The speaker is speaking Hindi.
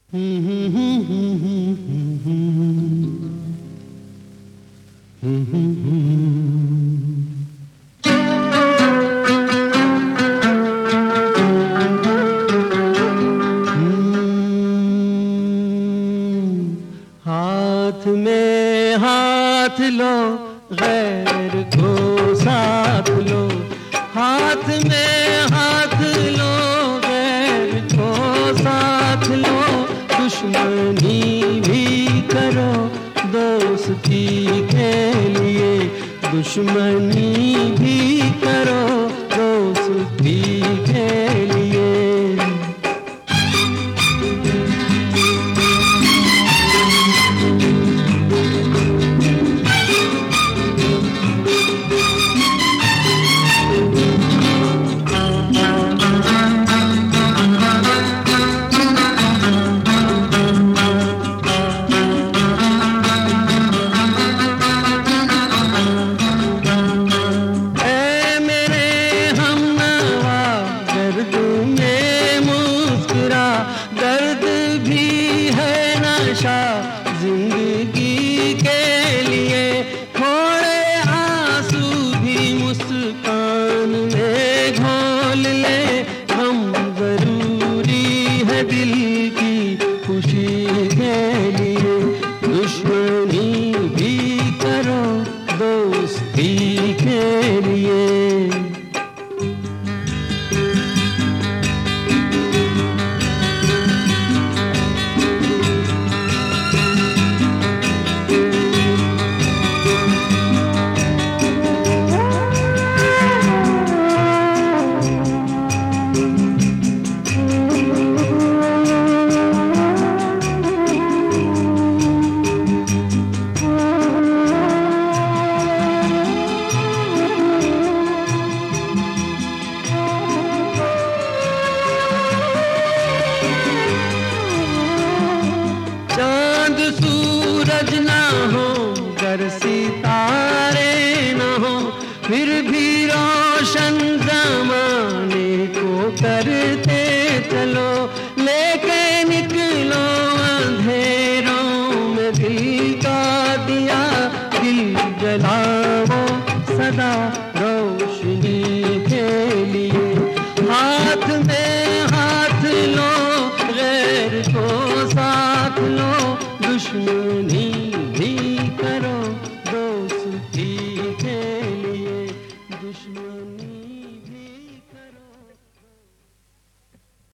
हाथ में हाथ लो, गैर को साथ लो। हाथ में हाथ लो, गैर को साथ लो। दुश्मनी भी करो दोस्ती के लिए, दुश्मनी भी करो दोस्ती के लिए। दर्द भी है नशा जिंदगी के लिए, थोड़े आंसू भी मुस्कान में घोल ले। हम जरूरी है दिल की खुशी के लिए, दुश्मनी भी करो दोस्ती के लिए। सूरज ना हो, गर सितारे ना हो, फिर भी रोशन ज़माने को करते चलो। लेके निकलो अंधेरों में दिल का दिया, दिल जला